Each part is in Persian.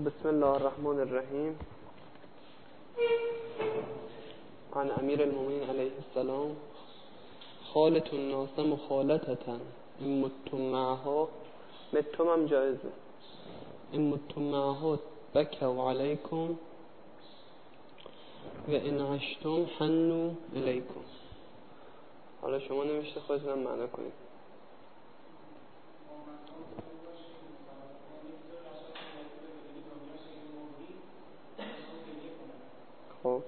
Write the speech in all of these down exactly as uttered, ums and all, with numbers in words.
خب بسم الله الرحمن الرحیم. عن امیر المؤمنین علیه السلام خالت الناس مخالطتن این متم معها متم هم جایزه این متم معها بکوا علیکم و این عشتم حنو الیکم. حالا شما نوشته خودتون معنا کنید. خب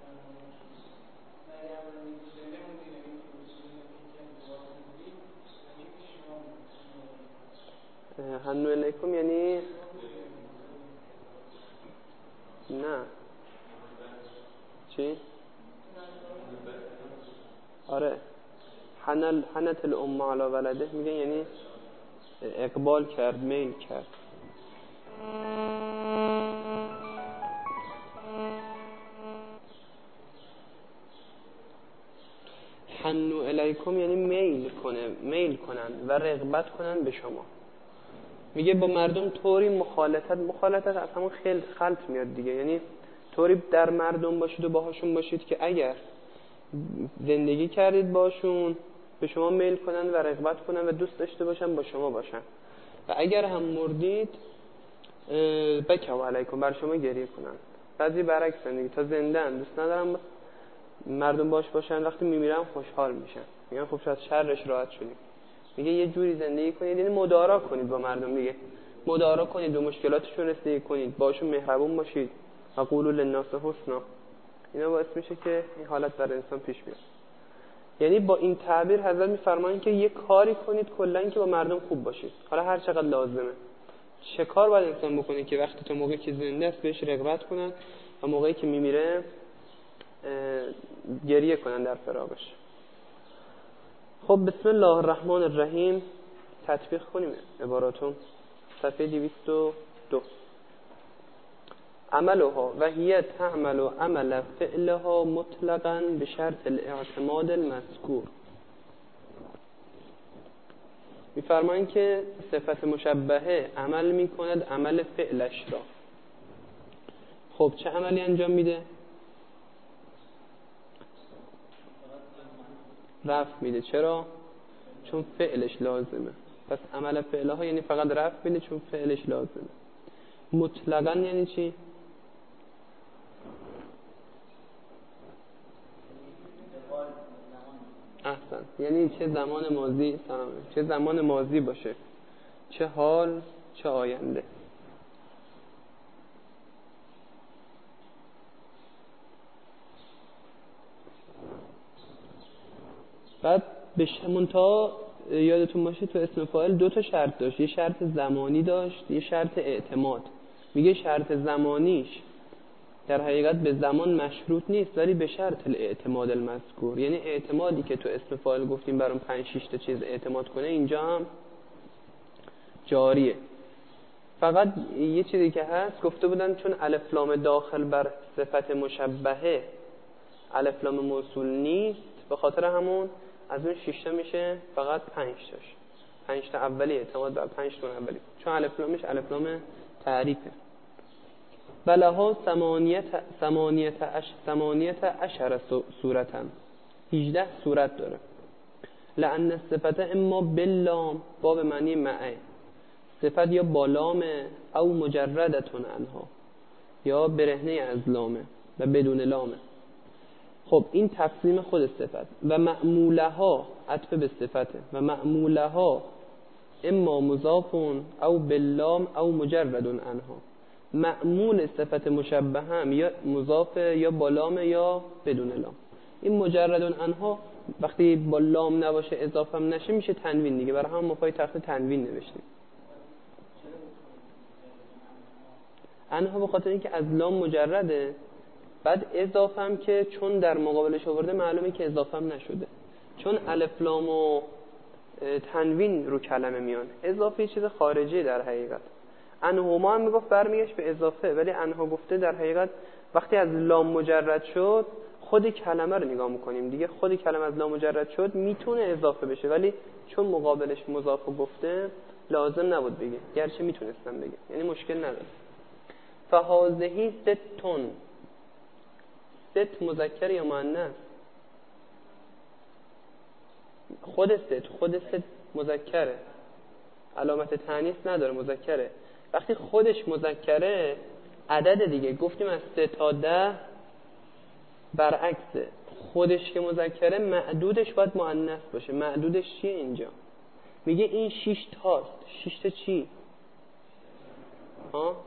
حنو الیکم یعنی نه چی؟ آره حنل حنت الام علی ولده میگه یعنی اقبال کرد، میل کرد. حنو الیکم یعنی میل کنه، میل کنن و رغبت کنن به شما. میگه با مردم طوری مخالطت مخالطت از همون خلط خلط میاد دیگه، یعنی طوری در مردم باشید و باهاشون باشید که اگر زندگی کردید باشون به شما میل کنن و رغبت کنن و دوست داشته باشن با شما باشن و اگر هم مردید بکوا علیکم بر شما گریه کنن. بعضی برعکس دیگه، تا زنده ان دوست ندارن مردم باش باشن، وقتی میمیرن خوشحال میشن، میگن خب شاید شرش راحت شدیم. میگه یه جوری زندگی کنید، یعنی مدارا کنید با مردم دیگه، مدارا کنید، به مشکلاتشون رسیدگی کنید، باشون مهربون باشید. و قولوا للناس حسنا. اینا باعث میشه که این حالت در انسان پیش بیاد. یعنی با این تعبیر حضرت میفرمایند که یه کاری کنید کلا که با مردم خوب باشید، حالا هر چقدر لازمه. چه کار باید انسان بکنه که وقتی تا موقعی که زنده است بهش رغبت کنن و موقعی که میمیره گریه کنن در فراقش. خب بسم الله الرحمن الرحیم. تطبیق کنیم عباراتون. صفحه دویست و دو. عملها و هی تعمل عمل فعلها مطلقاً به شرط الاعتماد المذکور. می‌فرمایند که صفت مشبهه عمل می‌کند عمل فعلش را. خب چه عملی انجام میده؟ رفع میده. چرا؟ چون فعلش لازمه. پس عمل فعلها یعنی فقط رفع میده چون فعلش لازمه. مطلقاً یعنی چی؟ احسن. یعنی چه زمان ماضی سلامه. چه زمان ماضی باشه، چه حال، چه آینده. بعد به منتها یادتون باشه تو اسم فاعل دو تا شرط داشت، یه شرط زمانی داشت، یه شرط اعتماد. میگه شرط زمانیش در حقیقت به زمان مشروط نیست ولی به شرط الاعتماد المذکور، یعنی اعتمادی که تو اسم فاعل گفتیم برام پنج شش تا چیز اعتماد کنه اینجا هم جاریه. فقط یه چیزی که هست گفته بودن چون الف لام داخل بر صفت مشبهه الف لام موصول نیست، به خاطر همون از اون شش تا میشه فقط پنج تاش. پنج تا اولی اعتماد بر پنج تا اولی، چون الف لامش الف لام تعریفه. بلها ثمانیت ثمانیت اش ثمانیت عشر صورتا، هجده صورت داره. لأن الصفت اما باللام، با به معنی معه، صفت یا با لامه او مجردتون عنها یا برهنه از لامه و بدون لامه. خب این تقسیم خود صفت. و معمولها عطف به صفته و معمولها اما مضافون او باللام او مجرد عنها. معمول صفت مشبه هم یا مضاف یا با لام یا بدون لام. این مجرد عنها وقتی با لام نباشه اضافه هم نشه میشه تنوین دیگه، برای هم ما پای تخت تنوین نوشتیم. عنها به خاطر اینکه از لام مجرده، بعد اضافه هم که چون در مقابلش آورده معلومه که اضافه هم نشده، چون الف لام و تنوین رو کلمه میان. اضافه چیز خارجی در حقیقت. انهما هم میگفت برمیگشت به اضافه، ولی انها گفته در حقیقت وقتی از لام مجرد شد خود کلمه رو نگاه میکنیم دیگه، خود کلمه از لام مجرد شد میتونه اضافه بشه، ولی چون مقابلش مضاف گفته لازم نبود بگه، گرچه میتونستم بگه، یعنی مشکل نداره. فهازهی ستون، ست مذکر یا مؤنث؟ خود ست، خود ست مذکره، علامت تانیث نداره، مذکره. وقتی خودش مذکره عدد دیگه، گفتیم از سه تا ده برعکسه، خودش که مذکره معدودش باید مؤنث باشه. معدودش چیه اینجا؟ میگه این شش تاست. شش تا چی؟ ها؟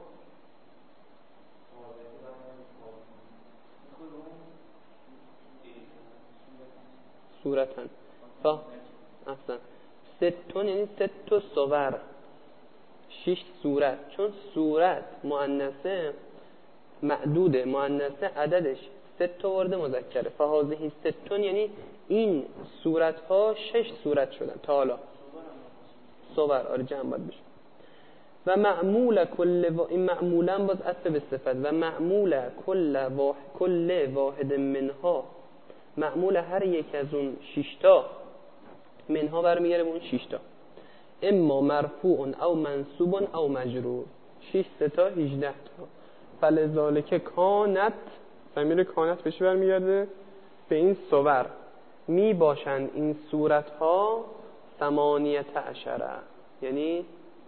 صورتاً فا اصلا ستون یعنی ست تا صور، شش صورت. چون صورت مؤنثه معدوده، مؤنثه عددش ست تا ورده مذکره. فهازهی ستون یعنی این صورت ها شش صورت شدن تا حالا. صور آره جمع باید بشه. و معمول کل و... این معمولا باز عطف به صفت. و معمول کل واحد کل واحد منها، معمول هر یک از اون شش تا منها برمیگره به اون شش تا. اما مرفوع او منصوب او مجرور. شش تا هجده تا. فلذالک کانت، ضمیر کانت بهش برمیگرده به این صور. می باشند این صورت ها ثمانیت عشره، یعنی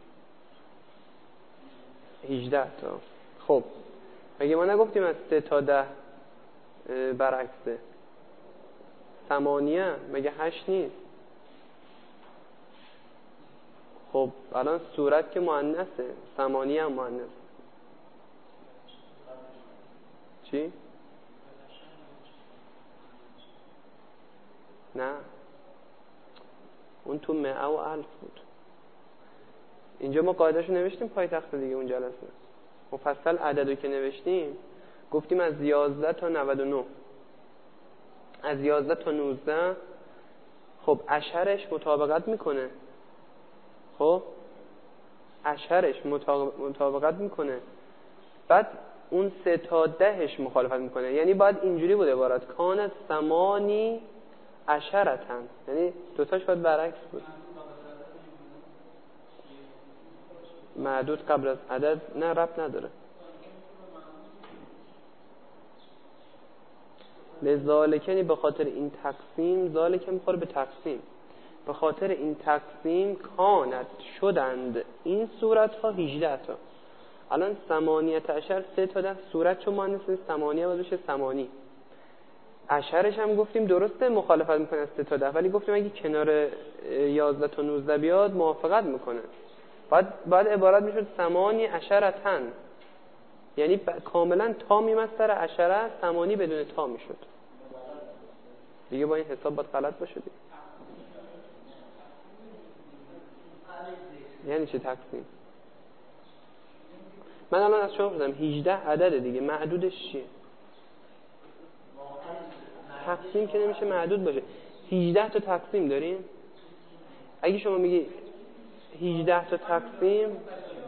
هجده تا. خب مگه ما نگفتیم از سه تا ده برعکسه؟ ثمانیه مگه هشت نیست؟ خب الان صورت که مؤنثه، ثمانیه هم مؤنث. چی؟ نه اون تو مئه و الف بود. اینجا ما قاعدهشو نوشتیم پای تخت دیگه. اون جلسه مفصل عددو که نوشتیم گفتیم از یازده تا نود و نه، از یازده تا نوزده. خب عشرش مطابقت میکنه، خب عشرش مطابقت میکنه، بعد اون سه تا دهش مخالفت میکنه. یعنی باید اینجوری بود عبارت کانت ثمانی عشرتن، یعنی دوتاش باید برعکس بود. معدود قبل از عدد نه ربط نداره. لذالکه به خاطر این تقسیم، ذالکه میخوره به تقسیم، به خاطر این تقسیم کانت شدند این صورت ها هجده تا. الان ثمانیت عشر سه تا ده صورت چون مؤنث ثمانیه باید بشه ثمانی. عشرش هم گفتیم درسته مخالفت میکنه از سه تا ده، ولی گفتیم اگه کنار یازده تا نوزده بیاد موافقت میکنه. بعد بعد عبارت میشد ثمانی عشرتن، یعنی کاملا تا میمستر عشره، ثمانی بدون تا میشد دیگه. با این حساب باید غلط باشه دیگه. یعنی چه تقسیم؟ من الان از شما پرسیدم هجده عدد دیگه، معدودش چیه؟ تقسیم که نمیشه معدود باشه. هجده تا تقسیم داریم. اگه شما میگی هجده تا تقسیم،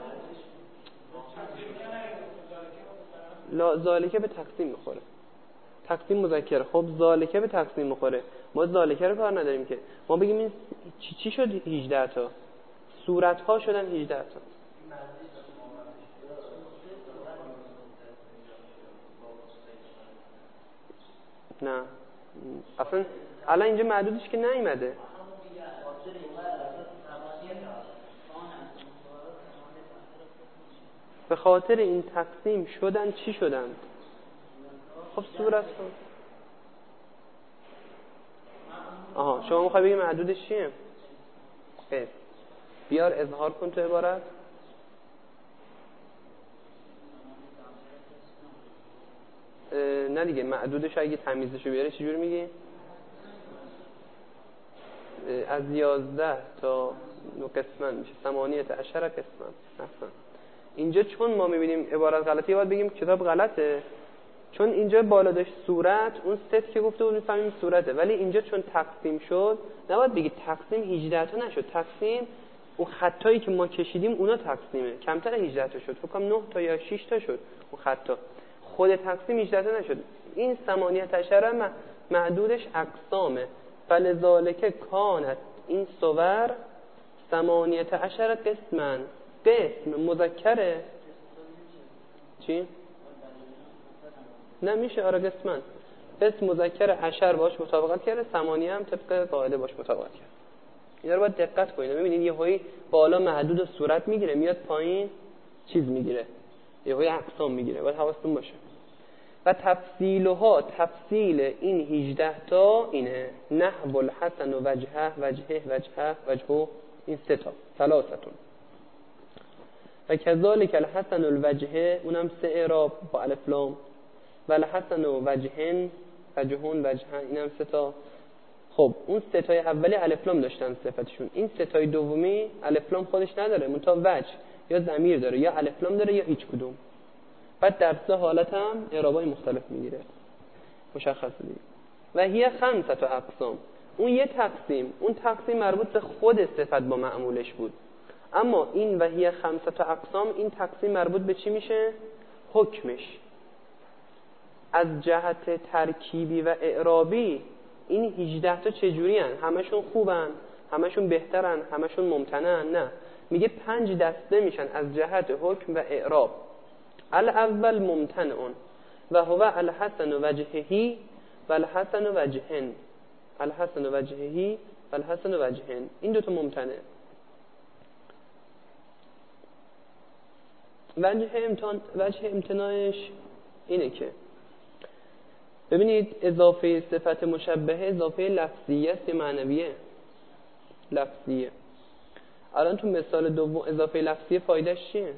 لا ذالکه به تقسیم میخوره، تقسیم مذکر. خب ذالکه به تقسیم میخوره، ما ذالکه رو کار نداریم که. ما بگیم این چی چی شد هجده تا؟ صورت ها شدن هجده تا. نه اصلا الان اینجا معدودش که نیومده. به خاطر این تقسیم شدن چی شدن؟ خب صورت ها. آها شما میخوای بگی معدودش چیه؟ قسم. بیار اظهار کن تو عبارت. نه دیگه معدودش اگه تمیزشو بیاره چجور میگی؟ از یازده تا نو قسمن میشه ثمانیت عشر قسمن. اصلا اینجا چون ما میبینیم عبارت غلطیه باید بگیم کتاب غلطه، چون اینجا بالا داشت صورت، اون ست که گفته بود میفهمیم صورته، ولی اینجا چون تقسیم شد نباید بگی تقسیم هجده تا نشد. تقسیم اون خطایی که ما کشیدیم اونا تقسیمه، کمتر هجده تا شد، فکر کنم نه تا یا شش تا شد اون خطا. خود تقسیم هجده تا نشد. این ثمانیت عشر معدودش اقسامه. فلذالک کانت این صور ثمانیت عشر قسمن. قسم مذکره چی؟ نه میشه آره قسمن. قسم مذکر عشر باش مطابقت کرده، ثمانیه هم طبق قاعده باش مطابقت کرده. اینا رو باید دقت کنید. ببینید یه هایی بالا محدود و صورت میگیره، میاد پایین چیز میگیره، یه هایی اقسام میگیره، باید حواستون باشه. و تفصیلها، تفصیل این هجده تا اینه: نحو الحسن و وجهه وجهه وجهه وجهه، این سه تا ثلاثتون. و کذالک الحسن الوجهه، اونم سه اعراب با الف لام. و الحسن و وجهن وجهون وجهن، اینم سه تا. خب اون سه تای اولی الف لام داشتن صفتشون، این سه تای دومی الف لام خودش نداره، منتها وجه یا ضمیر داره، یا الف لام داره یا هیچ کدوم. بعد در سه حالت هم اعرابای مختلف میگیره، مشخصه دیگه. و هی خمسه تا اقسام، اون یه تقسیم، اون تقسیم مربوط به خود صفت با معمولش بود. اما این و هی خمسه تا اقسام، این تقسیم مربوط به چی میشه؟ حکمش. از جهت ترکیبی و اعرابی این هجده تا چجوری هن؟ همشون خوبن؟ همشون بهترن؟ همشون ممتنعن؟ نه، میگه پنج دسته میشن از جهت حکم و اعراب. الاول ممتنعون و هو الحسن وجههی و الحسن وجهن. الحسن وجههی و الحسن وجهن، این دوتا ممتنع. وجه امتناع وجه امتناعش اینه که ببینید اضافه صفت مشبهه اضافه لفظیه است یا معنویه؟ لفظیه. الان تو مثال دوم اضافه لفظیه فایدهش چیه؟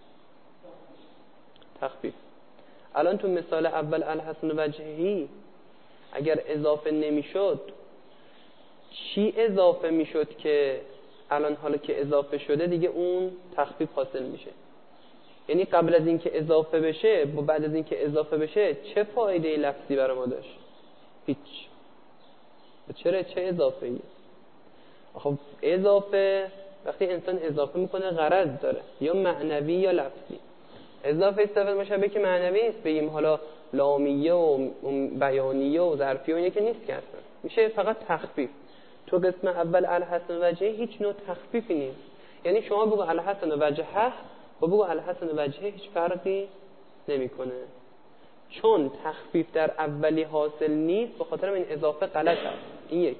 تخفیف. الان تو مثال اول الحسن وجههی اگر اضافه نمیشد چی اضافه میشد که الان حالا که اضافه شده دیگه اون تخفیف حاصل میشه؟ یعنی قبل از اینکه اضافه بشه با بعد از اینکه اضافه بشه چه فایده لفظی برای ما داشت؟ هیچ. چرا چه اضافه ای؟ خب اضافه وقتی انسان اضافه میکنه غرض داره، یا معنوی یا لفظی. اضافه صفت مشابه که معنوی است، بگیم حالا لامیه و بیانیه و ظرفیه و اینه که نیست که اصلا میشه فقط تخفیف. تو قسم اول الحسن وجهه هیچ نوع تخفیفی نیست. یعنی شما بگو الحسن وجهه و بگو الحسن وجهه هیچ فرقی نمیکنه، چون تخفیف در اولی حاصل نیست، به خاطر این اضافه غلط است. این یک.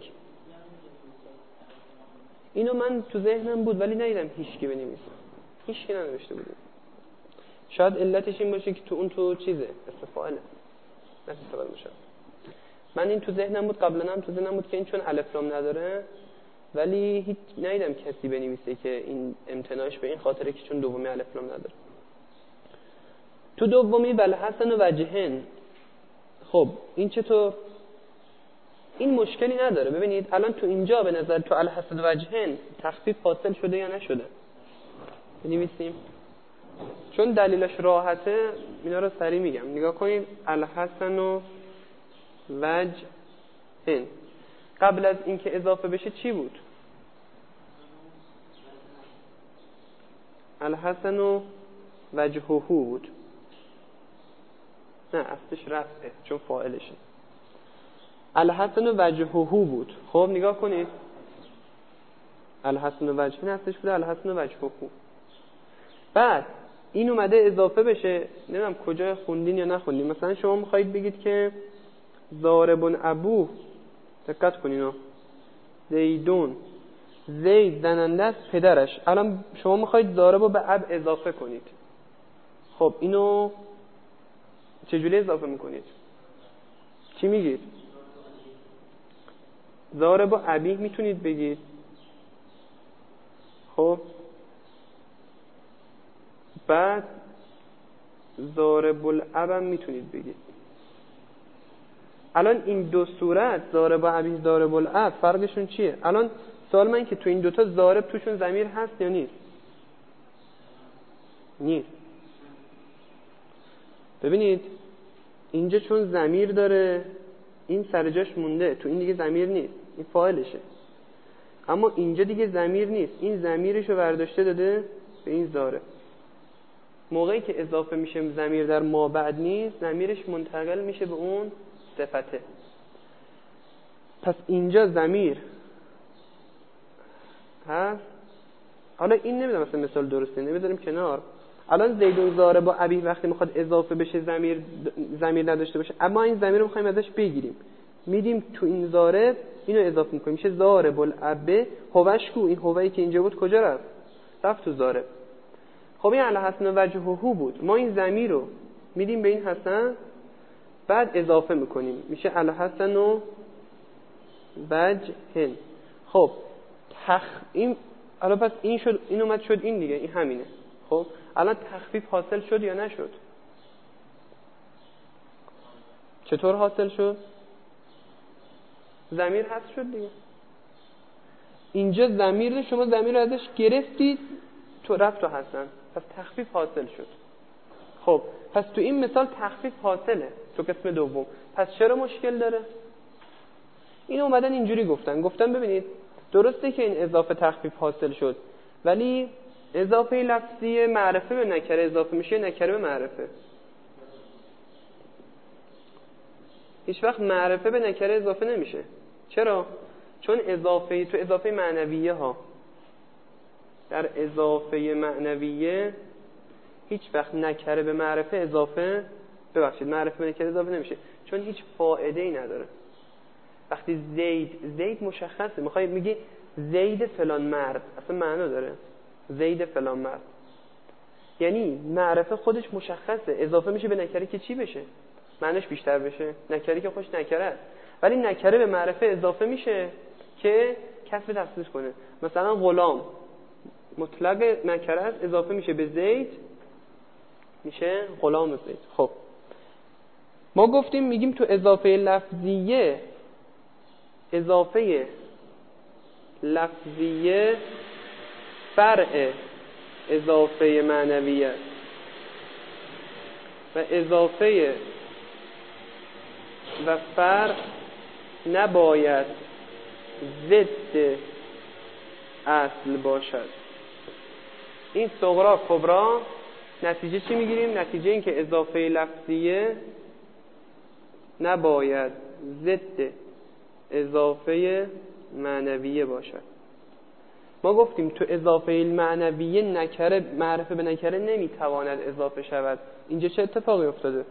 اینو من تو ذهنم بود ولی ندیدم هیچکی بنویسه، هیچکی ننوشته بود. شاید علتش این باشه که تو اون تو چیزه استفاعله نه استفاده باشه. من این تو ذهنم بود، قبلا هم تو ذهنم بود که این چون الف لام نداره، ولی هیچ ندیدم کسی بنویسه که این امتناعش به این خاطره که چون دومی الف لام نداره. تو دومی بالحسن و وجهن، خب این چطور؟ این مشکلی نداره. ببینید الان تو اینجا به نظر تو الحسن و وجهن تخفیف حاصل شده یا نشده؟ بنویسیم چون دلیلش راحته، اینا رو سریع میگم. نگاه کنید الحسن و وجهن قبل از اینکه اضافه بشه چی بود؟ الحسن و وجهه بود. نه اصلش رفعه چون فاعلشه. الحسن و وجهه بود. خب نگاه کنید الحسن و وجهه اصلش بوده الحسن و وجهه. بعد این اومده اضافه بشه، نمیدونم کجا خوندین یا نخوندین. مثلا شما میخواید بگید که ضاربون ابوه، دقت کنین، زیدون، زید زننده است پدرش. الان شما میخواید ضاربو به اب اضافه کنید. خب اینو چجوری اضافه میکنید؟ چی میگید؟ ضاربو ابی میتونید بگید. خب بعد ضارب الاب هم میتونید بگید. الان این دو صورت ضارب ابی ضارب الاب فرقشون چیه؟ الان سوال من که تو این دوتا ضارب توشون ضمیر هست یا نیست؟ نیست. ببینید اینجا چون ضمیر داره این سر جاش مونده، تو این دیگه ضمیر نیست، این فاعلشه. اما اینجا دیگه ضمیر نیست، این ضمیرشو برداشته داده به این ضارب. موقعی که اضافه میشه ضمیر در ما بعد نیست، ضمیرش منتقل میشه به اون صفته. پس اینجا ضمیر هست. حالا این نمیدونم مثلا مثال درسته نمیذاریم کنار. الان زیدون زاره با ابی وقتی میخواد اضافه بشه ضمیر ضمیر نداشته باشه، اما این ضمیر رو میخوایم ازش بگیریم، میدیم تو این زاره اینو اضافه میکنیم، میشه زاره الابه هوش کو. این هویی که اینجا بود کجا رفت؟ رفت تو زاره. خب این علی حسن وجهه بود، ما این ضمیر رو میدیم به این حسن، بعد اضافه میکنیم، میشه علی حسن و وجه. خب تخ این الان پس این شد، این اومد شد این دیگه، این همینه. خب الان تخفیف حاصل شد یا نشد؟ چطور حاصل شد؟ ضمیر حذف شد دیگه. اینجا ضمیر شما ضمیر ازش گرفتید تو رفت تو حسن، پس تخفیف حاصل شد. خب پس تو این مثال تخفیف حاصله تو قسم دوم، پس چرا مشکل داره؟ این اومدن اینجوری گفتن گفتن ببینید درسته که این اضافه تخفیف حاصل شد، ولی اضافه لفظی معرفه به نکره اضافه میشه، نکره به معرفه. هیچ وقت معرفه به نکره اضافه نمیشه. چرا؟ چون اضافه تو اضافه معنویه ها، در اضافه معنویه هیچ وقت نکره به معرفه اضافه ببخشید معرفه به نکره اضافه نمیشه، چون هیچ فائده ای نداره. وقتی زید زید مشخصه، میخوای میگی زید فلان مرد، اصلا معنا داره زید فلان مرد، یعنی معرفه خودش مشخصه، اضافه میشه به نکره که چی بشه؟ معنیش بیشتر بشه. نکره که خوش نکره است، ولی نکره به معرفه اضافه میشه که کسب تخصیص کنه. مثلا غلام مطلق نکره است، اضافه میشه به زید، میشه غلام زید. خب ما گفتیم میگیم تو اضافه لفظیه، اضافه لفظیه فرع اضافه معنویه و اضافه و فرع نباید ضد اصل باشد. این صغرا کبرا نتیجه چی میگیریم؟ نتیجه این که اضافه لفظیه نباید ضد اضافه معنویه باشد. ما گفتیم تو اضافه معنویه نکره معرفه به نکره نمیتواند اضافه شود. اینجا چه اتفاقی افتاده؟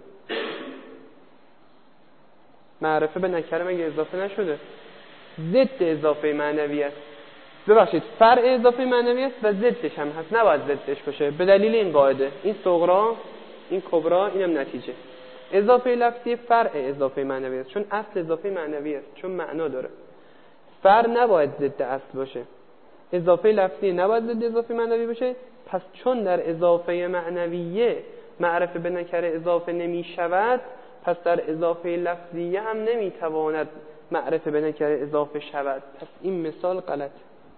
معرفه به نکره مگه اضافه نشده؟ ضد اضافه معنویه است. ببخشید فرع اضافه معنویه است و ضدش هم هست، نباید ضدش باشه به دلیل این قاعده. این صغرا این کبرا اینم نتیجه. اضافه لفظی فرع اضافه معنوی است، چون اصل اضافه معنوی است، چون معنا داره. فرع نباید ضد اصل باشه، اضافه لفظی نباید ضد اضافه معنوی باشه. پس چون در اضافه معنویه معرفه به نکره اضافه نمی شود، پس در اضافه لفظیه هم نمی تواند معرفه به نکره اضافه شود. پس این مثال غلط.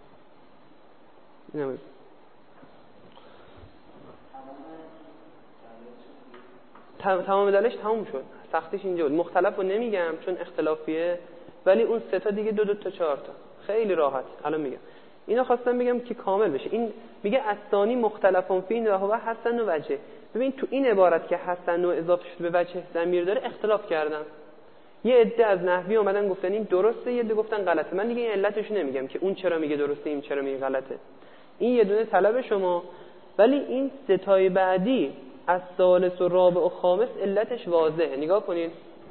نمید تمام دلش تموم شد. سختیش اینجا بود. مختلف رو نمیگم چون اختلافیه، ولی اون سه تا دیگه دو دو تا چهار تا خیلی راحت. الان میگم اینا خواستم بگم که کامل بشه. این میگه اثانی مختلفون فی و هو حسن و وجه. ببین تو این عبارت که حسن و اضافه شده به وجه ضمیر داره اختلاف کردن. یه عده از نحوی اومدن گفتن این درسته، یه عده گفتن غلطه. من دیگه این علتش نمیگم که اون چرا میگه درسته این چرا میگه غلطه. این یه دونه طلب شما، ولی این سه تای بعدی از ثالث و رابع و خامس علتش واضحه. نگاه کنین.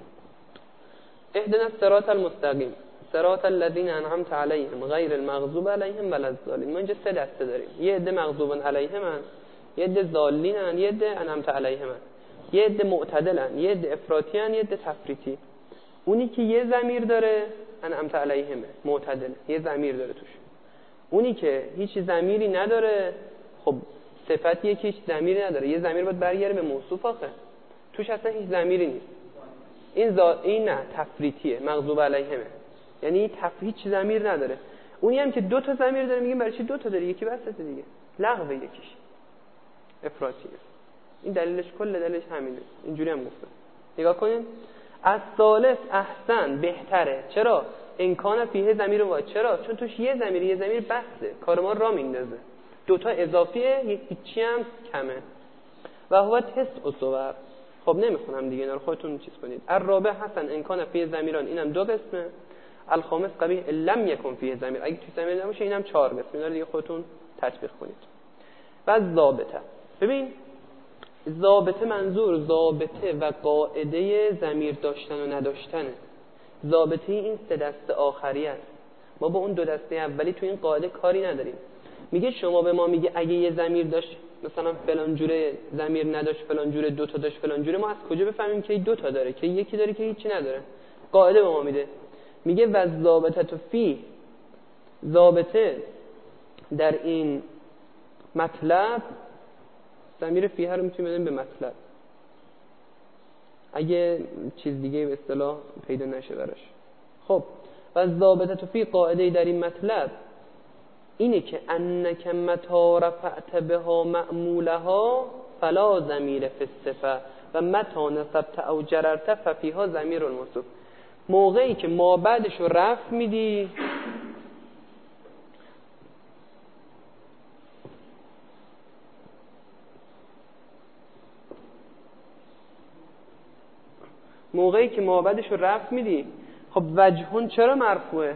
اهدنا الصراط المستقیم صراط الذین انعمت علیهم غیر المغضوب علیهم ولا الضالین. ما اینجا سه دسته داریم. یه عده مغضوب علیهم ان، یه عده ضالین ان، یه عده انعمت علیهم ان، یه عده معتدلن، یه عده افراطی ان، یه عده تفریطی. اونی که یه ضمیر داره انعمت علیهم معتدل، یه ضمیر داره توش. اونی که هیچ ضمیری نداره، خب صفتیه که هیچ ضمیری نداره، یه ضمیر باید برگرده به موصوف، آخه توش اصلا هیچ ضمیری نیست. این زا... این نه تفریطیه، مغضوب علیهمه، یعنی تف هیچ ضمیر نداره. اونی هم که دو تا ضمیر داره میگیم برای چی دو تا داره؟ یکی بسته دیگه، لغو یکیش افراطیه. این دلیلش کل دلیلش همینه. اینجوری هم گفتم. نگاه کنین. از ثالث احسن بهتره. چرا؟ امکان فیه ضمیر واحد. چرا؟ چون توش یه ضمیر یه ضمیر بسته، کار ما را میندازه. دو تا اضافیه، هیچی هم کمه. و هو تسع صور. خب نمیخونم دیگه، اینا رو خودتون چیز کنید. الرابع حسن امکان فیه ضمیران، اینم دو قسمه. الخامس قبیح لم یکن فیه ضمیر، اگه توی ضمیر نباشه اینم چهار قسمه. اینا رو دیگه خودتون تطبیق کنید. و ضابطه. ببین ضابطه منظور ضابطه و قاعده ضمیر داشتن و نداشتنه. ضابطه این سه دسته آخری است. ما با اون دو دسته اولی تو این قاعده کاری نداریم. میگه شما به ما میگه اگه یه ضمیر داشت مثلا فلان جوره ضمیر نداشت فلان جوره دو تا داشت فلان جوره، ما از کجا بفهمیم که دو تا داره که یکی داره که هیچی نداره؟ قاعده به ما میده. میگه و ضابطه فی، ضابطه در این مطلب، ضمیر فی رو میتونیم بدیم به مطلب اگه چیز دیگه به اصطلاح پیدا نشه براش. خب و ضابطه فی، قاعده در این مطلب اینه که انک متا رفعت بها معمولها فلا ضمیر فی الصفه و متا نصبت او جررت ففیها ضمیر الموصوف. موقعی که ما بعدش رو رفع میدی، موقعی که ما بعدش رو رفع میدی، خب وجهون چرا مرفوعه؟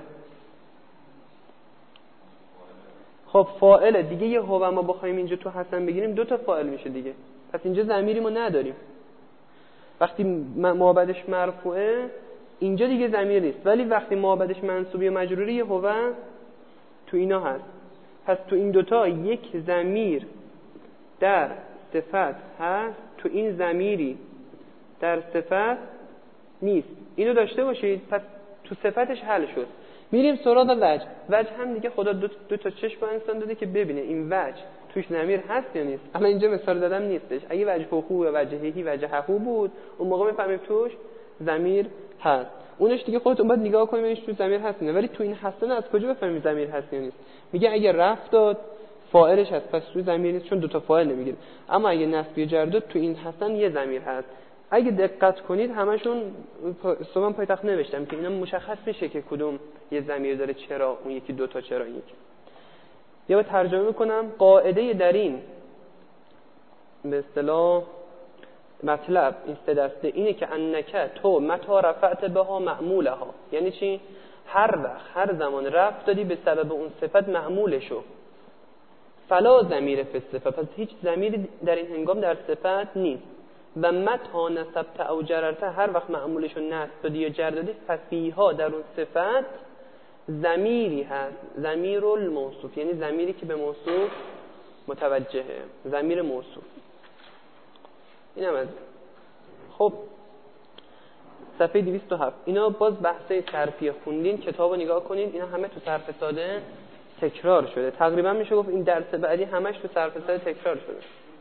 خب فاعله دیگه. یه هو ما بخوایم اینجا تو حسن بگیریم دو تا فاعل میشه دیگه، پس اینجا ضمیری ما نداریم. وقتی ما بعدش مرفوعه اینجا دیگه ضمیر نیست، ولی وقتی ما بعدش منصوبی و مجروری یه هو تو اینا هست. پس تو این دوتا یک ضمیر در صفت هست، تو این ضمیری در صفت نیست. اینو داشته باشید. پس تو صفتش حل شد. میریم سراغ وجه. وجه هم دیگه خدا دو, دو تا چشم با انسان داده که ببینه این وجه توش ضمیر هست یا نیست. اما اینجا مثال دادم نیستش. اگه وجه حقوق و وجههی وجه حقوق بود اون موقع میفهمیم توش ضمیر هست. اونش دیگه خودتون باید نگاه کنید ببینید توش ضمیر هست نه. ولی تو این حسن از کجا بفهمیم ضمیر هست یا نیست؟ میگه اگه رفع داد فاعلش هست پس توش ضمیر نیست چون دو تا فاعل نمیگیره. اما اگه نصب جر داد تو این حسن یه ضمیر هست. اگه دقت کنید همشون صبحم پایتخت نوشتم که اینا مشخص میشه که کدوم یه ضمیر داره، چرا اون یکی دو تا چرا این یکی. یا ترجمه میکنم قاعده در این به اصطلاح مطلب این سه دسته اینه که انک تو متا رفعت بها معمولها، یعنی چی؟ هر وقت هر زمان رفع دادی به سبب اون صفت معمولشو، فلا ضمیر فی الصفه، پس هیچ ضمیری در این هنگام در صفت نیست. و متا نصبت او جررت، هر وقت معمولشو نصب دادی یا جر دادی ففیها در اون صفت ضمیری هست، ضمیر الموصوف، یعنی ضمیری که به موصوف متوجهه، ضمیر موصوف. اینم از خب صفحه دویست و هفت. اینا باز بحثای صرفی خوندین، کتابو نگاه کنین، اینا همه تو صرف ساده تکرار شده. تقریبا میشه گفت این درس بعدی همش تو صرف ساده تکرار شده.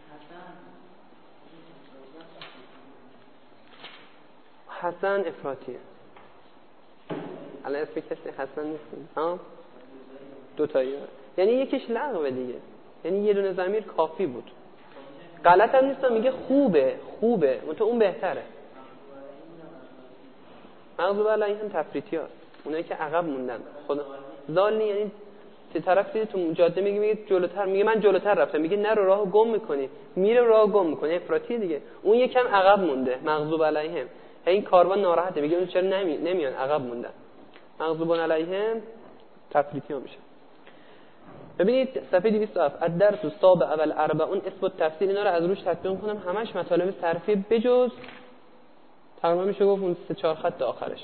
حسن افراطیه. الان اسم کسی حسن نیست ها؟ دو تاییه، یعنی یکیش لغوه دیگه، یعنی یه دونه ضمیر کافی بود. غلط هم نیست، میگه خوبه خوبه منتها اون بهتره. مغضوب علیهم تفریطی هست، اونایی که عقب موندن. خدا ضالین یعنی سی طرف دیده تو جاده میگه میگه جلوتر، میگه من جلوتر رفتم، میگه نرو راهو گم میکنی، میره راهو گم میکنه، افراطی دیگه. اون یکم عقب مونده، مغضوب علیهم. این کاروان ناراحته، میگه اون چرا نمی... نمیان عقب موندن. مغضوب علیهم تفریطی ها میشه. ببینید صفحه دویست و هفت الدرس السابع اول اربعون اسم التفسیر. اینا رو از روش تطبیق کنم، همش مطالب صرفی بجز تقریبا میشه گفت اون سه چهار خط آخرش.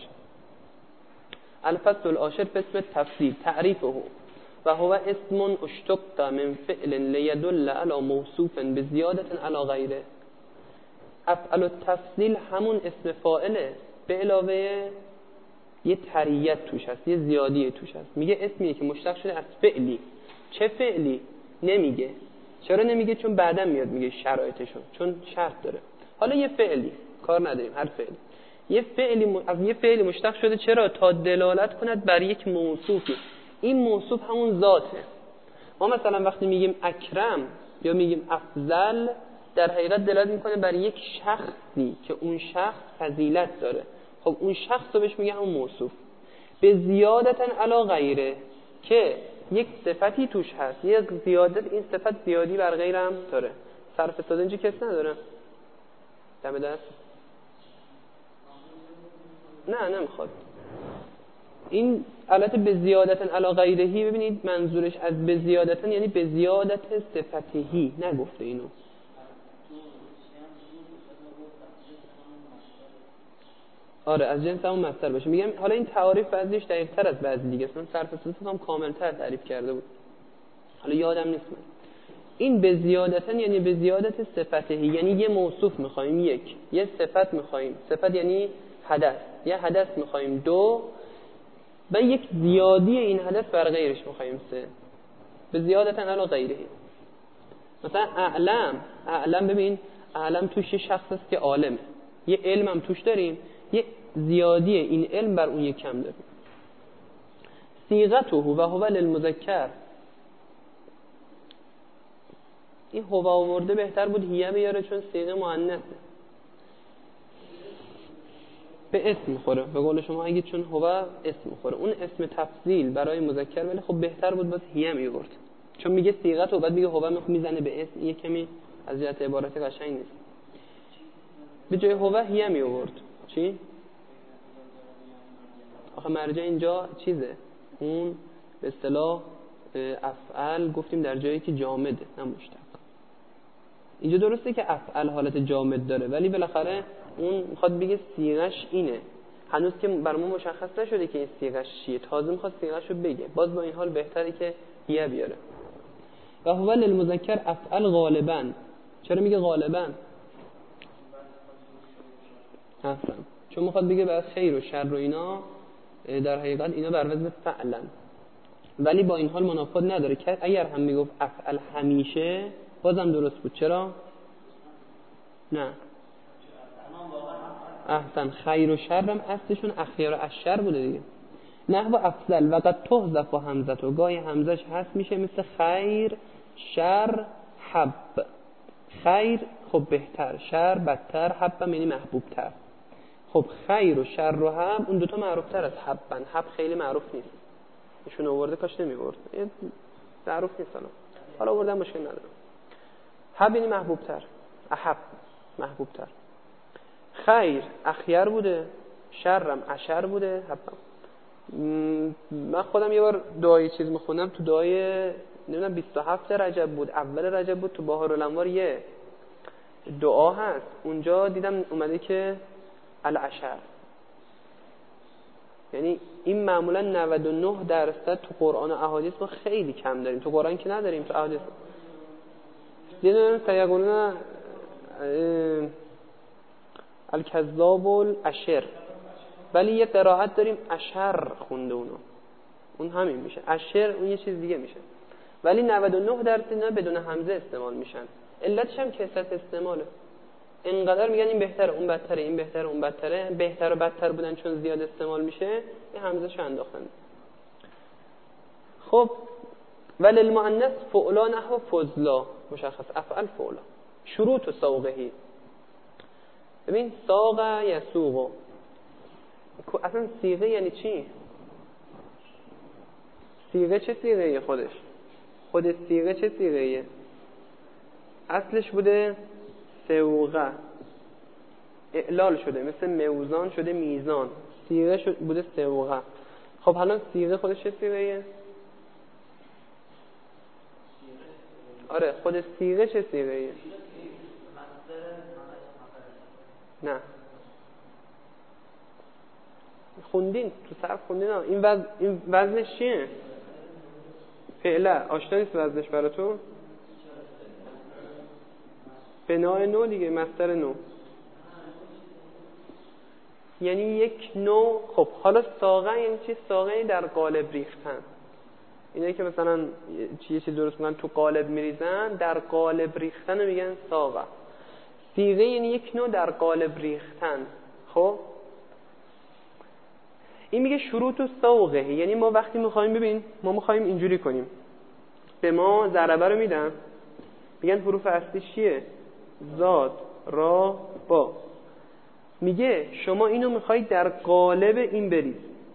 الفصل العاشر فی اسم التفسیر تعریفه و هو اسم اشتق من فعل لیدل علی موصوف بزیادة علی غیره. افعل التفصیل همون اسم فاعله به علاوه یه تریت توش هست، یه زیادی توش هست. میگه اسمیه که مشتق شده از فعلی. چه فعلی؟ نمیگه. چرا نمیگه؟ چون بعداً میاد میگه شرایطشو، چون شرط داره. حالا یه فعلی کار نداریم، هر فعلی یه فعلی از یه فعلی مشتق شده. چرا؟ تا دلالت کند بر یک موصوفی. این موصوف همون ذاته. ما مثلا وقتی میگیم اکرم یا میگیم افضل، در حقیقت دلالت میکنه بر یک شخصی که اون شخص فضیلت داره. خب اون شخص رو بهش میگه همون موصوف. به زیادتن علی غیره، که یک صفتی توش هست، یک زیادت، این صفت زیادی بر غیرم داره. صرف ساده اینجا کس نداره. دم دست نه نمیخواد. این البته به زیادتن علی غیرهی، ببینید منظورش از به زیادتن یعنی به زیادت صفتهی، نگفته اینو. آره از جنس همون مصدر باشه. میگم حالا این تعاریف بعضیش دقیق‌تر از بعضی دیگه است. من صرف صورت هم کامل‌تر تعریف کرده بود. حالا یادم نیست من. این به زیادتن یعنی به زیادت صفته، یعنی یه موصوف می‌خوایم یک، یه صفت می‌خوایم. صفت یعنی حدث. یه حدث می‌خوایم دو، و یک زیادی این حدث بر غیرش می‌خوایم سه. به زیادتن علی غیره. مثلا اعلم، اعلم ببین اعلم توش یه شخص است که عالمه. یه علم هم توش داریم، یه زیادی این علم بر اون یک کم داریم. صیغته و هو للمذکر، این هو آورده بهتر بود هیه بیاره چون صیغه مؤنثه، به اسم میخوره. به قول شما اگه چون هو اسم میخوره، اون اسم تفضیل برای مذکر، ولی خب بهتر بود باز هیه میورد چون میگه صیغته و بعد میگه هو میزنه به اسم. این کمی از جهت عبارت قشنگ نیست. به جای هو هیه میورد. چی؟ آخه مرجع اینجا چیزه، اون به اصطلاح افعل گفتیم در جایی که جامده نه مشتق. اینجا درسته که افعل حالت جامد داره، ولی بالاخره اون میخواد بگه صیغش اینه. هنوز که برامون مشخص نشده که این صیغش چیه، تازه میخواد صیغش رو بگه. باز با این حال بهتره که هیه بیاره. و هو للمذکر افعل غالبا. چرا میگه غالبا؟ اصلا چون میخواد بگه بر خیر و شر و اینا در حقیقت اینا بر وزن فعلن، ولی با این حال منافات نداره که اگر هم میگفت افعل همیشه بازم درست بود. چرا؟ نه احسن، خیر و شر هم اصلشون اخیر و اشر بوده دیگه. نحو افضل وقد تحذف و همزه و گاهی همزش هست میشه مثل خیر شر حب. خیر خب بهتر، شر بدتر، حب یعنی محبوب تر. خب خیر و شر و حب اون دوتا معروف تر از حبن. حب خیلی معروف نیست، ایشون آورده کاش نمیورد، معروف نیست. حالا حالا آوردن مشکل نداره. حب یعنی محبوب تر، احب محبوب تر. خیر اخیر بوده، شرم اشر بوده، حبم. من خودم یه بار دعای چیز میخونم تو دعای نمیدونم بیست و هفت رجب بود، اول رجب بود، تو بهارالانوار یه دعا هست اونجا دیدم اومده که الاشر، یعنی این معمولا نود و نه درصد تو قرآن و احادیث ما خیلی کم داریم. تو قرآن که نداریم، تو احادیث دیدن سیقولون الکذاب الاشر، ولی یه قرائت داریم اشر خونده اونو، اون همین میشه. اشر اون یه چیز دیگه میشه، ولی نود و نه درصد اینا بدون همزه استعمال میشن. علتش هم کثرت استعماله. اینقدر میگن این بهتره اون بدتره، این بهتره اون بدتره. بهتر و بدتر بودن چون زیاد استعمال میشه این همزه‌ش انداختن. خب ولی المؤنث فعلا نحو فضلا مشخص افعل فعلا. شروط و سوقهی، ببین ساق یسوق، اصلا صیغه یعنی چی؟ صیغه چه صیغه‌ایه؟ خودش خود صیغه چه صیغه‌ایه؟ اصلش بوده سوقه، اعلال شده مثل موزان شده میزان، صیغه شده بوده سوقه. خب حالا صیغه خودش چه صیغه‌ایه؟ آره خود صیغه چه صیغه‌ایه؟ نه خوندین تو صرف خوندین این وزن، این وزنش چیه؟ فعله. آشنا نیست وزنش برای تو؟ بناء نو دیگه، مصدر نو، یعنی یک نوع. خب حالا ساقه یعنی چی؟ ساقه در قالب ریختن. اینه که مثلا یه چیز درست میکنن تو قالب میریزن، در قالب ریختن رو میگن ساقه. صیغه یعنی یک نوع در قالب ریختن. خب این میگه شروط و سوقه، یعنی ما وقتی میخوایم، ببین ما میخوایم اینجوری کنیم، به ما ضربه رو میدن، میگن حروف اصلی چیه؟ زاد را با. میگه شما اینو میخواید در قالب این برید.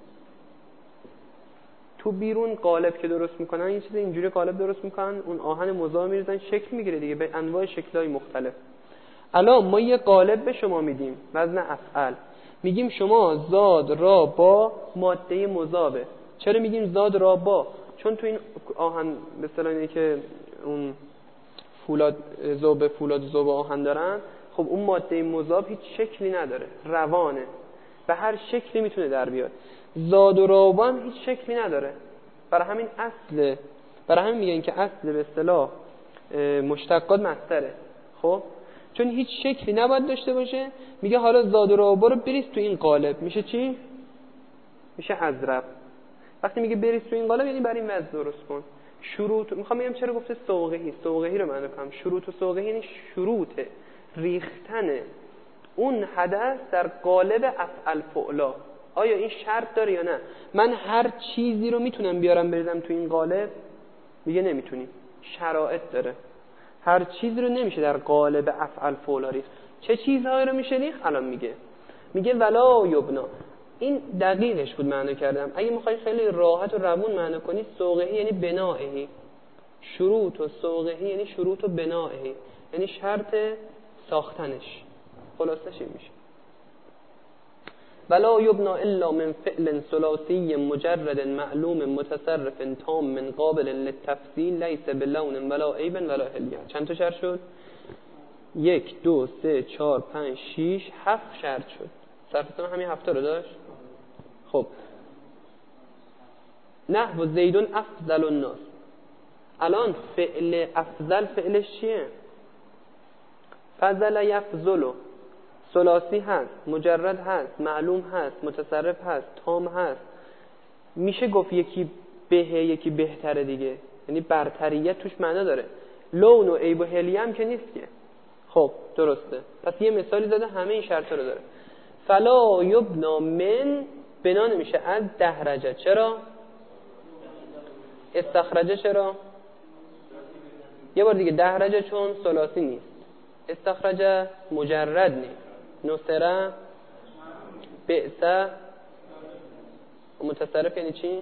تو بیرون قالب که درست میکنن این چیز اینجوری قالب درست میکنن، اون آهن مذاب میریزن، شکل میگیره دیگه به انواع شکل‌های مختلف. الان ما یه قالب به شما میدیم وزن افعل، میگیم شما زاد را با ماده مذابه. چرا میگیم زاد را با؟ چون تو این آهن به اصطلاح اینه که اون فولاد ذوب فولاد ذوب آهن دارن، خب اون ماده مذاب هیچ شکلی نداره، روانه. به هر شکلی میتونه در بیاد. زاد و رابان هیچ شکلی نداره، برای همین اصل برای همین میگن که اصل به اصطلاح مشتقات مصدره. خب چون هیچ شکلی نباید داشته باشه، میگه حالا زاد و رابا رو بریز تو این قالب، میشه چی؟ میشه اضرب. وقتی میگه بریز تو این قالب یعنی برای این وضع درست کن. شروط میخوام بگم چرا گفته سوغهی سوغهی رو معنی کنم. شروط و سوغهی یعنی شروط ریختن اون حدث در قالب افعل فعلا. آیا این شرط داره یا نه؟ من هر چیزی رو میتونم بیارم بریزم تو این قالب؟ میگه نمیتونی، شرایط داره. هر چیزی رو نمیشه در قالب افعل فعلا ریخت. چه چیزهایی رو میشه ریخت؟ الان میگه میگه ولا یبنا. این دقیقش بود معنی کردم. اگه میخوای خیلی راحت و روون معنی کنی، سوغهی یعنی بنائهی، شروط و سوغهی یعنی شروط و بنائهی، یعنی شرط ساختنش. خلاصش این میشه ولا یبنا الا من فعل ثلاثی مجرد معلوم متصرف تام من قابل للتفصیل لیس بلون ولا عیب ولا حلیه. چند تا شرط شد؟ یک دو سه چهار پنج شیش هفت شرط شد. صرفتون همین هفته رو داشت. خب نحو زیدون افضل الناس. الان فعل افضل فعلش چیه؟ فضل یفضلو. ثلاثی هست، مجرد هست، معلوم هست، متصرف هست، تام هست. میشه گفت یکی به یکی بهتره دیگه، یعنی برتریت توش معنا داره. لون و عیب و حلیه هم که نیست که. خب درسته. پس یه مثالی زده همه این شرطا رو داره. فلا یبنا من بنا نمیشه از دهرجه. چرا؟ استخرجه چرا؟ یه بار دیگه دهرجه چون ثلاثی نیست، استخرجه مجرد نیست، نصره بعثه متصرف یعنی چی؟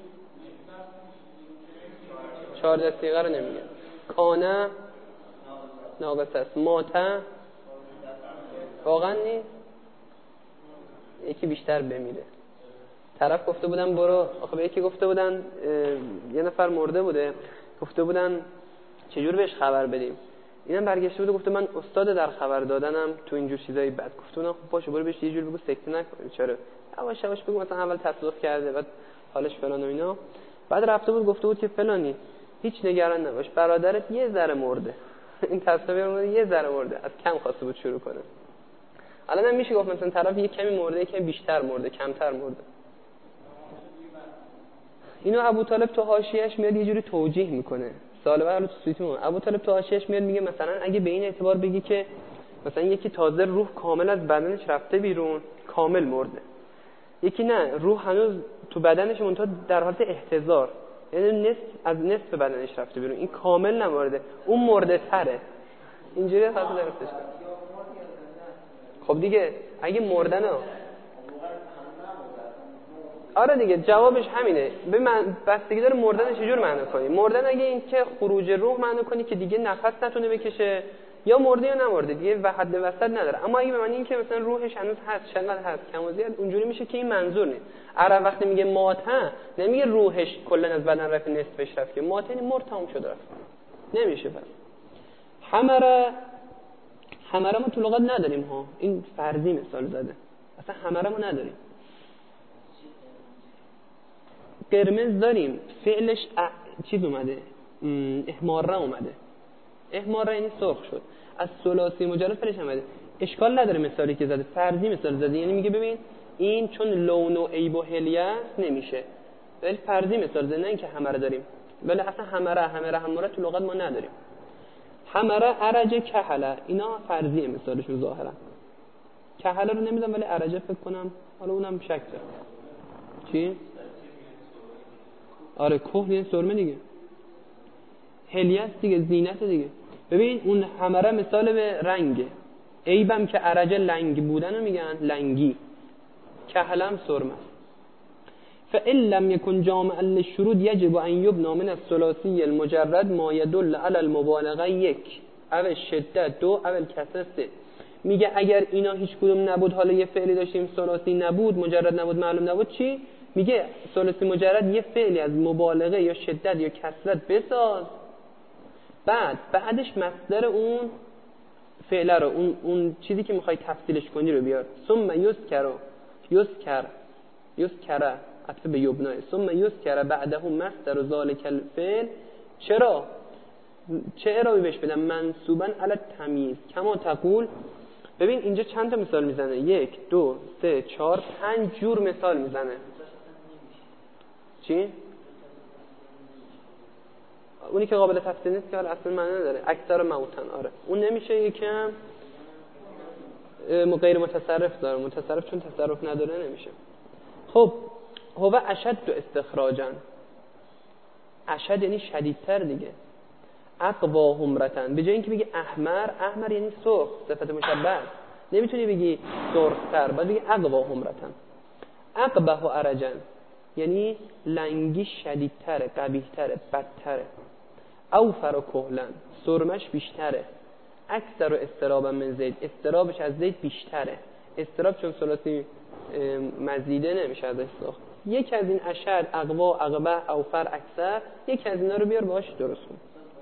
چهارده صیغه رو نمیگه. کانه ناقص است. ماته واقعا نیست، یکی بیشتر بمیره. طرف گفته بودن برو، آخه به یکی گفته بودن یه نفر مرده بوده، گفته بودن چجور بهش خبر بدیم. اینم برگشته بود و گفته من استاد در خبر دادنم تو اینجور چیزایی. بعد گفته بودن خب باشه برو بهش یه جور بگو سکته نکنه. چرا؟ یواش یواش بگو مثلا اول تصادف کرده بعد حالش فلان و اینا. بعد رفته بود گفته بود که فلانی هیچ نگران نباش، برادرت یه ذره مرده. این تصادف یه ذره مرده، از کم خواسته بود شروع کنه. الان هم میشه گفت مثلا طرف یه کمی مرده، یه کمی بیشتر مرده، کمتر مرده. اینو ابو طالب تو حاشیه‌اش میاد یه جوری توجیه میکنه. سال بعد تو سویتون ابو طالب تو حاشیه‌اش میاد میگه مثلا اگه به این اعتبار بگی که مثلا یکی تازه روح کامل از بدنش رفته بیرون کامل مرده، یکی نه روح هنوز تو بدنش منتها در حالت احتضار، یعنی نصف از نصف بدنش رفته بیرون، این کامل نمرده، اون مرده تره. اینجوری خاطر درستش کن. خب دیگه اگه مردن ها آره دیگه جوابش همینه. به من بستگی داره مردن چجور معنی کنی. مردن اگه این که خروج روح معنی کنی که دیگه نفس نتونه بکشه، یا مرده یا نمرده دیگه و حد وسط نداره. اما اگه به معنی این که مثلا روحش هنوز هست، چقدر هست، کم و زیاد، اونجوری میشه که این منظور نیست. عرب وقتی میگه ماته نمیگه روحش کلا از بدن رفت نصفش رفت، که ماته یعنی مرد تموم شده رفت. نمیشه. پس حمره حمره ما تو لغت نداریم ها، این فرضی مثال زده، اصلا حمره ما نداریم. قرمز داریم، فعلش ا... چیز اومده، احماره اومده. احماره یعنی سرخ شد. از ثلاثی مجرد فعلش اومده. اشکال نداره مثالی که زده، فرضی مثال زده، یعنی میگه ببین این چون لون و عیب و حلیه است نمیشه، ولی فرضی مثال زده، نه اینکه حمره داریم. ولی اصلا حمره حمره حمره تو لغت ما نداریم. حمره عرجه کحله اینا فرضیه مثالشون ظاهرا. کحله رو نمیدونم ولی عرجه فکر کنم، حالا اونم شک دارم. چی؟ آره کهن یعنی سرمه دیگه. حلیه دیگه، زینت دیگه. ببین اون حمره مثال به رنگه، عیبم که عرجه لنگ بودن رو میگن لنگی، کحلم سرمه. فإن لم يكن جامعا للشروط يجب ان يبنى من الثلاثي المجرد ما يدل على المبالغه یک او الشدت دو او الکسر سه. میگه اگر اینا هیچ کدوم نبود، حالا یه فعلی داشتیم ثلاثی نبود، مجرد نبود، معلوم نبود، چی میگه؟ ثلاثی مجرد یه فعلی از مبالغه یا شدت یا کسرت بساز، بعد بعدش مصدر اون فعل رو، اون اون چیزی که میخوای تفصیلش کنی رو بیار. ثم یذکر یذکر یذکر عطف به یبنای ثم یذکر بعده مصدر ذلک الفعل. چرا چه اعرابی بهش بدم؟ منصوبا علی التمییز کما تقول. ببین اینجا چند تا مثال میزنه، یک دو سه چهار پنج جور مثال میزنه. چی؟ اونی که قابل تفسیر نیست که حالا اصلا معنی نداره، اکثر موتن. آره اون نمیشه، یکم غیر متصرف داره، متصرف چون تصرف نداره نمیشه. خب هو اشد استخراجا، اشد یعنی شدیدتر دیگه. اقوا حمرتن، به جای اینکه بگی احمر، احمر یعنی سرخ، صفت مشبه است، نمیتونی بگی سرختر، باید بگی اقوا حمرتن. اقبح و ارجن یعنی لنگی شدیدتره، قبیحتره، بدتره. اوفر و کهلن سرمش بیشتره. اکثر و استرابا من زید، استرابش از زید بیشتره. استراب چون ثلاثی مزیده نمیشه ازش ساخت. یک از این اشد، اقوا، اقبح، اوفر، اکثر، یک از اینا رو بیار باهاش درست کن.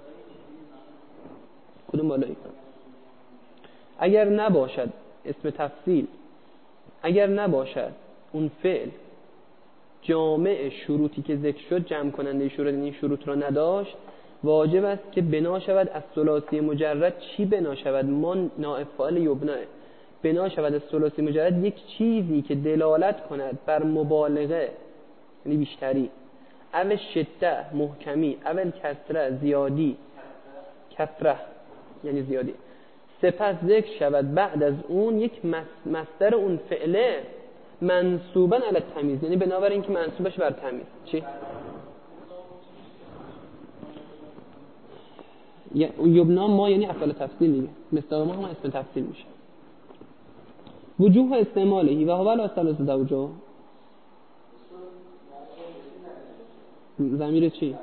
کدوم بالایی؟ اگر نباشد اسم تفضیل، اگر نباشد اون فعل جامع شروطی که ذکر شد، جمع کننده شروط این شروط را نداشت، واجب است که بنا شود از ثلاثی مجرد. چی بنا شود؟ ما نائب فاعل یبناه. بنا شود از ثلاثی مجرد یک چیزی که دلالت کند بر مبالغه یعنی بیشتری، اول شده محکمی، اول کسره زیادی، کسره یعنی زیادی، سپس ذکر شود بعد از اون یک مصدر اون فعله منصوبا علی التمییز، یعنی بنابراین اینکه منصوبش بر تمییز. چی؟ یبنا ما یعنی افعال تفضیل دیگه، مثل ما هم اسم تفضیل میشه. وجوه استعمالی و هو علی ثلاثه وجوه. ضمیر چی؟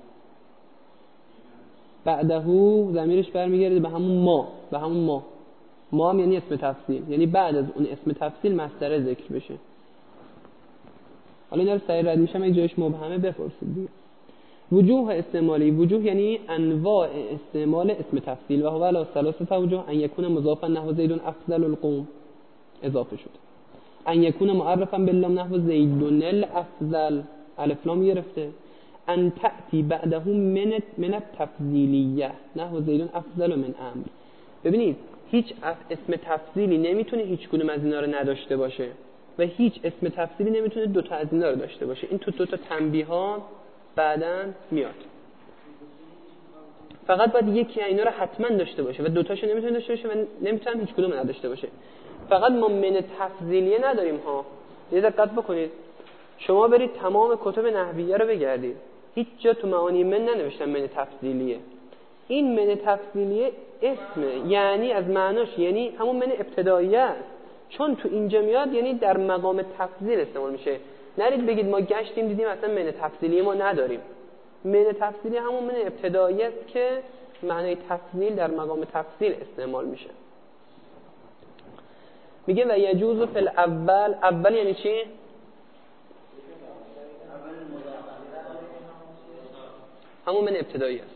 بعده ضمیرش برمیگرده به همون ما، به همون ما. ما هم یعنی اسم تفضیل، یعنی بعد از اون اسم تفضیل مصدر ذکر بشه. حالا اینا رو سریع رد میشم، اگه جایش مبهمه بپرسید دیگه. وجوه استعمالی، وجوه یعنی انواع استعمال اسم تفضیل. و هو علی ثلاثه وجوه. ان یکون مضافا نحو زید افضل القوم، اضافه شد. ان یکون معرفا باللام نحو زید الافضل، الف لام گرفته. ان تأتی بعده من من التفضیلیه نحو زید افضل من امر. ببینید هیچ اسم تفضیلی نمیتونه هیچ کدوم از اینا رو نداشته باشه و هیچ اسم تفضیلی نمیتونه دو تا از اینا رو داشته باشه. این تو دو تا تنبیهات بعداً میاد. فقط باید یکی از اینا رو حتما داشته باشه و دو تاشو نمیتونه داشته باشه و نمیتونه هیچ کدوم نداشته باشه. فقط ما من تفضیلیه نداریم ها. یه دقت بکنید، شما برید تمام کتب نحویه رو بگردید، هیچ جا تو معانی من ننوشتن من تفضیلیه. این من تفضیلیه اسمه، یعنی از معناش یعنی همون من ابتداییه است، چون تو اینجا میاد یعنی در مقام تفضیل استعمال میشه. نرید بگید ما گشتیم دیدیم اصلا من تفضیلیه ما نداریم. من تفضیلی همون من ابتدایی است که معنای تفضیل در مقام تفضیل استعمال میشه. میگه و یجوز فی الاول، اول یعنی چی؟ همون من ابتدایی است.